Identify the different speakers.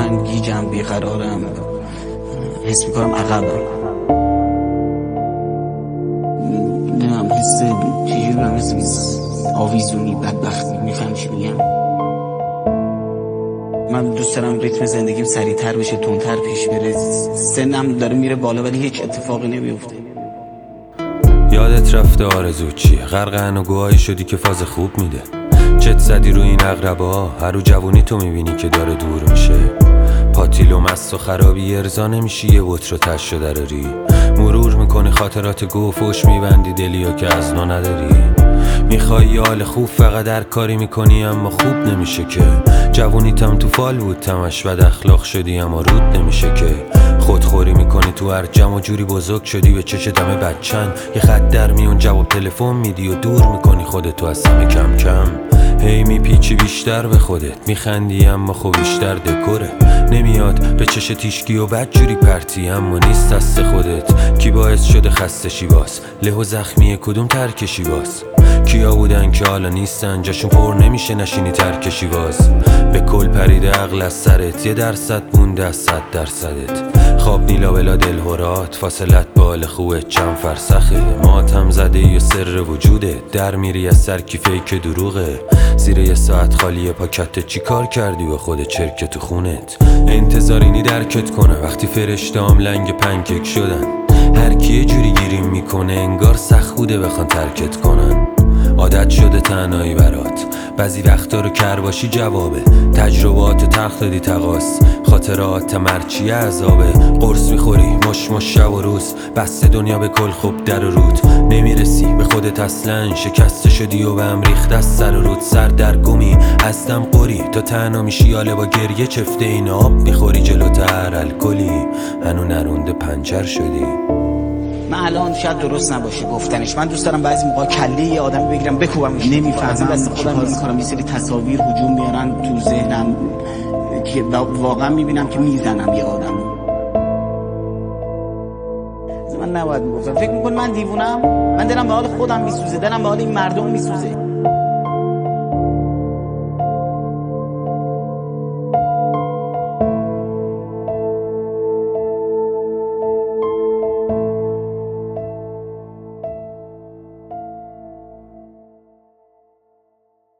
Speaker 1: من گیجم، بیقرارم، حس میکنم عقبم. نمیم حس چیزی رو مثل آویزونی، بدبختی، میفهم چی میگم؟ من دوست دارم ریتم زندگیم سریعتر بشه، تندتر پیش بره. سنم داره میره بالا ولی هیچ اتفاقی نمیفته.
Speaker 2: یادت رفته آرزو چیه؟ غرق و شدی که فاز خوب میده. چت زدی رو این اقربا، هر رو جوونی تو میبینی که داره دور میشه. پاتیل و مست و خرابی ارضا نمیشی یه بوت رو تش رو دراری. مرور میکنی خاطرات گوفوش، میبندی دلیا که از نو نداری. میخوای یه حال خوب فقط در کاری میکنی اما خوب نمیشه که. جوونیتم تو فال بود تمش بد اخلاق شدی اما رود نمیشه که. خودخوری میکنی تو هر جمع جوری بزرگ شدی به چش دم بچن. یه خط در میون جواب تلفن میدی و دور میکنی خودتو از همه کم کم. هی میپیچی بیشتر به خودت، میخندی اما خب بیشتر دکوره. نمیاد به چش تیشکی و بد جوری پرتی اما نیست دست خودت. کی باعث شده خسته شی باز؟ له و زخمی کدوم ترکشی باز؟ کیا بودن که حالا نیستن جاشون پر نمیشه نشینی ترکشی باز؟ به کل پریده عقل از سرت، 1% مونده از 100%. خواب نیلا بلا دلهورات، فاصلت بال خوبه چند فرسخه. ماتم زده یا سر وجوده، در میری از سر کی فیک دروغه. زیر یه ساعت خالی پاکت چی کار کردی و خود چرک تو خونت؟ انتظارینی درکت کنه وقتی فرشته‌ام لنگ پنکیک شدن. هر کی یه جوری گیریم میکنه انگار سخت بوده بخوان ترکت کنن. عادت شده تنهایی برات، بعضی وقتا رو کرباشی جوابه. تجربات تلخ دادی تقاس، خاطرات مرچی عذابه. قرص میخوری مش شب و روز، بسته دنیا به کل خوب در و رود. نمیرسی به خودت اصلا، شکسته شدی و به هم ریخت از سر و رود. سر در گمی از دم قری، تا تنها میشی حاله با گریه چفته این آب میخوری جلوتر الکلی. هنو نرونده پنچر شدی.
Speaker 1: من الان شاید درست نباشه گفتنش، من دوست دارم بعضی موقع کله یه آدمی بگیرم بکوبمش. نمیفهمم دست خودم میکنم، یه سری تصاویر هجوم میارن تو ذهنم که واقعا میبینم که میزنم یه آدمو. من نباید میگفتم، فکر میکنم من دیوونم؟ من دلم به حال خودم میسوزه، دلم به حال این مردم میسوزه.